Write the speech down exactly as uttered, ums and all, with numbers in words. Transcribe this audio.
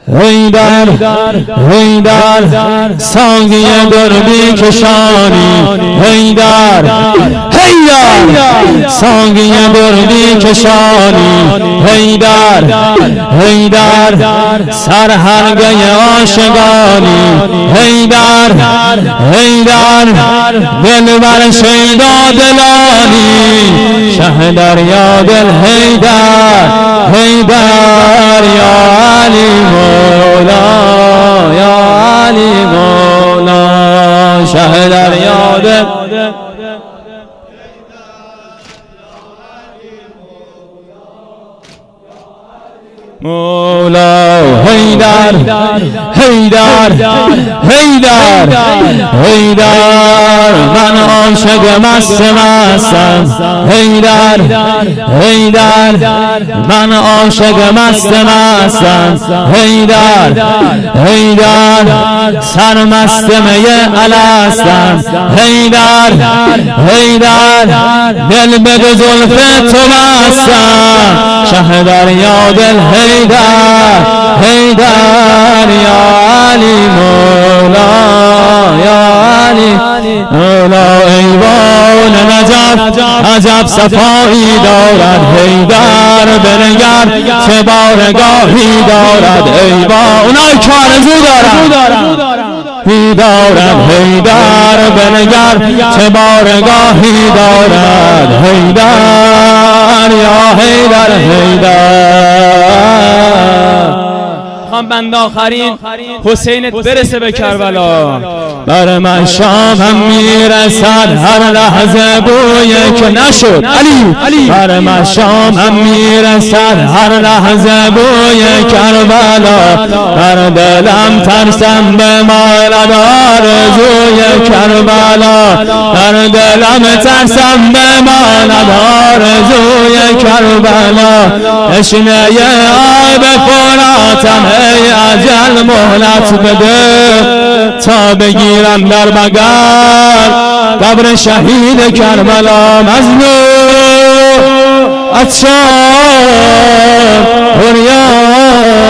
هیدر هیدر ساقی دربی کشانی هیدر هیدر ساقی دربی کشانی هیدر هیدر سرهنگ عاشقانی هیدر هیدر دلبر شیدا دلانی شه دریا دل هیدر هیدر یا علی مولا یا علی مولا شه دریا دل مولا هیدر هیدر هیدر هیدر من عاشق مست مستم هیدر هیدر من عاشق مست مستم هیدر هیدر سرمست می الستم هیدر هیدر دل به زلف تو بستم شه دریا دل هیدر هیدر یا علی مولا یا علی مولا ایوان نجف عجب صفایی دارد هیدر بنگر چه بارگاهی دارد ایوان اونایی که آرزو دارن دارد هیدر بنگر چه بارگاهی دارد هیدر یا هیدر هیدر خان بند آخرین حسینت برسه به کربلا بر من شامم میرسد هر لحظه بوی که نشد علی بر من شامم میرسد هر لحظه بوی کربلا بر دلم ترسم به مالد آرزوی کربلا بر دلم ترسم به مالد آرزوی کربلا تشنه آب فراتم ای اجل مهلت بده تا بگیرم در بغل قبر شهید کربلا مظلوم عطشان